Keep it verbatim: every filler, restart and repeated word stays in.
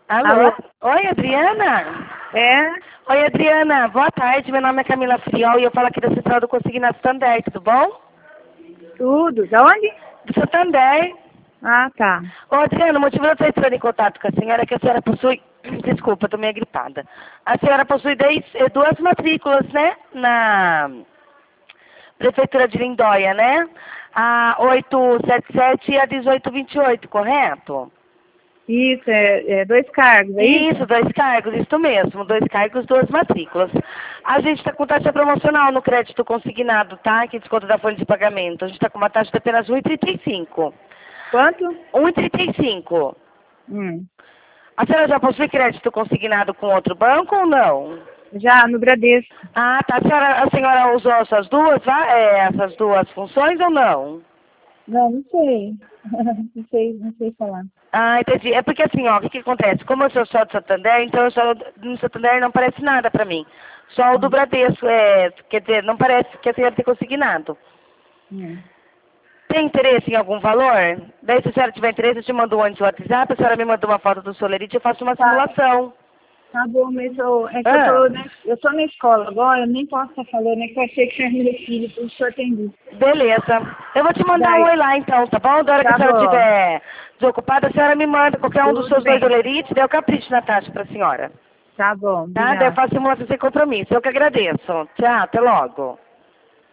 Alô? Alô? Oi, Adriana? É? Oi, Adriana. Boa tarde. Meu nome é Camila Friol e eu falo aqui da Central do Consignado Santander, tudo bom? Tudo. Da onde? Do Santander. Ah, tá. Ô, Adriana, o motivo de eu estar entrando em contato com a senhora é que a senhora possui... Desculpa, estou meio gripada. A senhora possui dez, eh, duas matrículas, né? Na Prefeitura de Lindóia, né? A oitocentos e setenta e sete e a dezoito vinte e oito, correto? Isso, é, é dois cargos, é isso? Isso, dois cargos, isso mesmo. Dois cargos, duas matrículas. A gente está com taxa promocional no crédito consignado, tá? Que desconta da folha de pagamento. A gente está com uma taxa de apenas um vírgula trinta e cinco. Quanto? um vírgula trinta e cinco. Hum. A senhora já possui crédito consignado com outro banco ou não? Já no Bradesco. Ah, tá. A senhora, a senhora usou essas duas, va- é, essas duas funções ou não? Não, não sei. não sei, não sei falar. Ah, entendi. É porque assim, ó, o que, que acontece? Como eu sou só do Santander, então eu só no Santander não aparece nada pra mim. Só o do Hum. Bradesco, é, quer dizer, não parece que a senhora tem consignado. Hum. Tem interesse em algum valor? Daí se a senhora tiver interesse, eu te mando antes o WhatsApp, a senhora me manda uma foto do Solerite e eu faço uma Tá, simulação. tá bom, mas eu, é que eu Ah, tô, né, eu tô na escola agora, eu nem posso estar falando, é que eu achei que era meu filho, por isso eu atendi. beleza. Eu vou te mandar um Daí, oi lá então, tá bom? Da hora que a tá senhora bom. estiver desocupada, a senhora me manda qualquer um dos Tudo seus dois bem. Solerite, daí eu capricho na taxa pra senhora. Tá bom, Tá? Daí eu obrigada. faço simulação sem compromisso. Eu que agradeço. Tchau, até logo.